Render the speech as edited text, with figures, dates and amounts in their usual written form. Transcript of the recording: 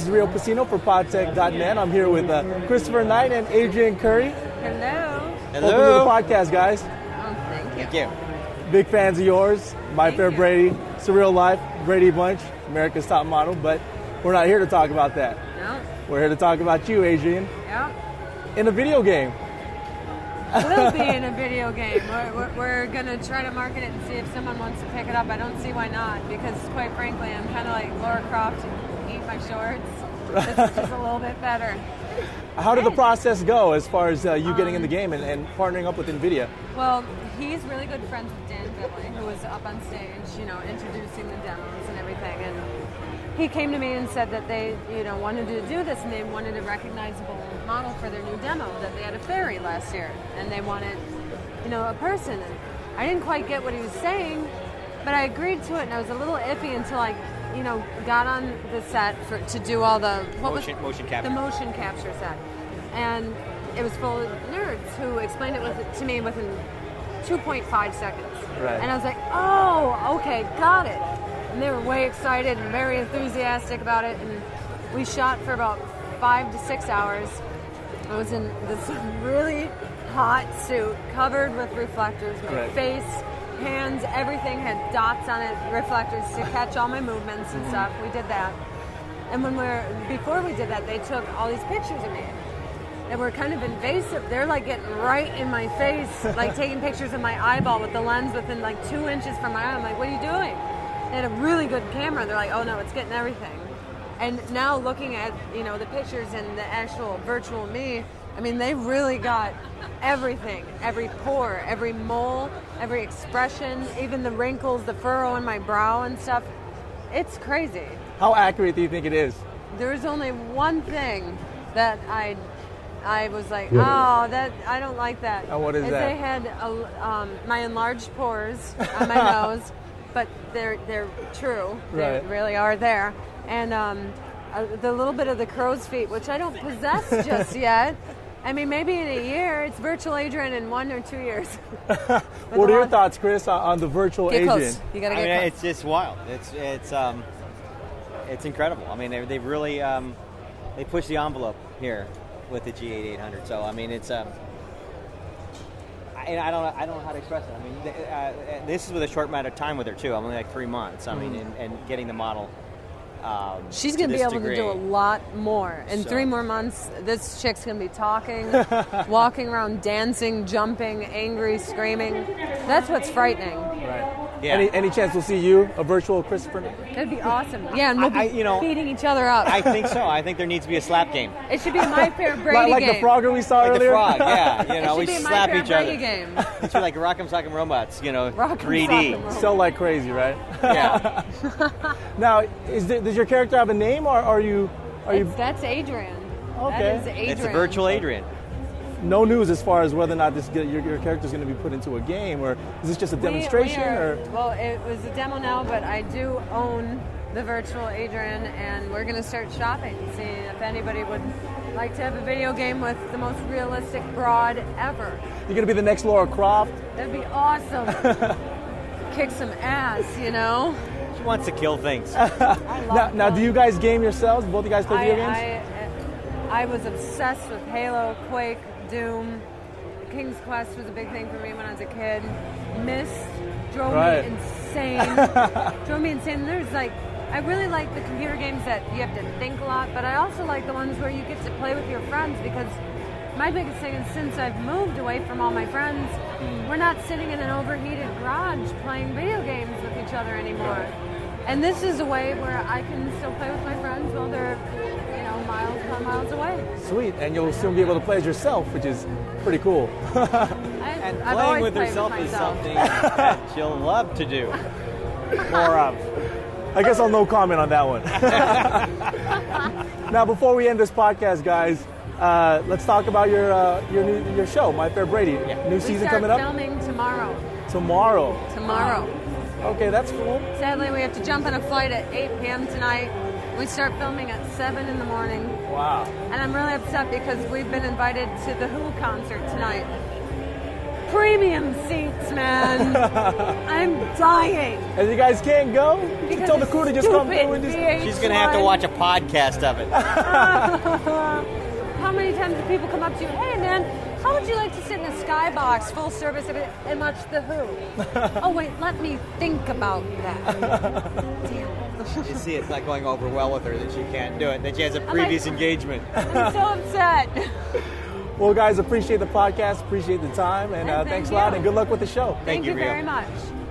is Rio Pacino for podtech.net. I'm here with Christopher Knight and Adrian Curry. Hello. Welcome to the podcast, guys. Oh, thank you. Thank you. Big fans of yours. My Thank Fair you. Brady, Surreal Life, Brady Bunch, America's Top Model. But we're not here to talk about that. No. We're here to talk about you, Adrian, Yeah. in a video game. We'll be in a video game. We're going to try to market it and see if someone wants to pick it up. I don't see why not, because quite frankly, I'm kind of like Laura Croft and eat my shorts. This is just a little bit better. How did the process go as far as you getting in the game and partnering up with NVIDIA? Well, he's really good friends with Dan Finley, who was up on stage, introducing the demos and everything. And he came to me and said that they, wanted to do this, and they wanted a recognizable model for their new demo, that they had a fairy last year, and they wanted, a person. And I didn't quite get what he was saying, but I agreed to it, and I was a little iffy until I, got on the set to do all the Motion capture. The motion capture set, and it was full of nerds who explained it to me within 2.5 seconds. Right. And I was like, oh, okay, got it. And they were way excited and very enthusiastic about it. And we shot for about 5 to 6 hours. I was in this really hot suit, covered with reflectors. My Right. face, hands, everything had dots on it, reflectors to catch all my movements and stuff. We did that. And before we did that, they took all these pictures of me. They were kind of invasive. They're like getting right in my face, like taking pictures of my eyeball with the lens within like 2 inches from my eye. I'm like, what are you doing? They had a really good camera. They're like, oh no, it's getting everything. And now looking at, the pictures and the actual virtual me, I mean, they really got everything. Every pore, every mole, every expression, even the wrinkles, the furrow in my brow and stuff. It's crazy. How accurate do you think it is? There's only one thing that I was like, that I don't like that. And what is that? They had my enlarged pores on my nose, but they're true. Right. They really are there. And the little bit of the crow's feet, which I don't possess just yet. I mean, maybe in a year. It's virtual Adrian in 1 or 2 years. What are your thoughts, Chris, on the virtual Get Adrian? close. You gotta get close. It's just wild. It's incredible. I mean, they really they push the envelope here with the G8800. So I mean, it's I don't know how to express it. I mean, this is with a short amount of time with her too. I'm only like 3 months. I mean, and getting the model. She's going to be able to do a lot more. In 3 more months, this chick's going to be talking, walking around, dancing, jumping, angry, screaming. That's what's frightening. Right. Yeah. Any chance we'll see you, a virtual Christopher Knight? That'd be awesome. Yeah, and we'll be beating each other up. I think so. I think there needs to be a slap game. It should be My Fair Brady Like game. the Frogger we saw Like earlier? the frog, yeah. It We should be My slap Fair each Brady other. game. It's like Rock'em Sock'em Robots, Rock'em 3D. Sock'em Sell like crazy, right? Yeah. Now, does your character have a name, or are you? That's Adrian. Okay. That is Adrian. It's a virtual Adrian. No news as far as whether or not your character is going to be put into a game, or is this just a demonstration? Well, it was a demo now, but I do own the virtual Adrian, and we're going to start shopping, see if anybody would like to have a video game with the most realistic broad ever. You're going to be the next Laura Croft? That'd be awesome. Kick some ass, She wants to kill things. Now, do you guys game yourselves? Both of you guys play video games? I was obsessed with Halo, Quake, Doom. King's Quest was a big thing for me when I was a kid. Myst drove me insane. There's I really like the computer games that you have to think a lot, but I also like the ones where you get to play with your friends, because my biggest thing is, since I've moved away from all my friends, we're not sitting in an overheated garage playing video games with each other anymore. And this is a way where I can still play with my friends while they're, miles upon miles away. Sweet, and you'll soon be able to play as yourself, which is pretty cool. And I've playing always with played herself with is myself. something that she'll love to do more of. I guess I'll no comment on that one. Now, before we end this podcast, guys, let's talk about your show, My Fair Brady. New season coming up? We start filming tomorrow. Tomorrow. Okay, that's cool. Sadly, we have to jump on a flight at 8 p.m. tonight. We start filming at 7 in the morning. Wow. And I'm really upset because we've been invited to the Who concert tonight. premium seats, man. I'm dying. And you guys can't go? Because Tell the crew to just come stupid through and just... VH1. She's going to have to watch a podcast of it. How many times do people come up to you, hey man, how would you like to sit in a skybox full service and watch The Who? Oh wait, let me think about that. Damn. You see, it's not going over well with her that she can't do it, that she has a previous engagement. I'm so upset. Well, guys, appreciate the podcast, appreciate the time, and And thanks a thank lot, you. and good luck with the show. Thank you Rio. very much.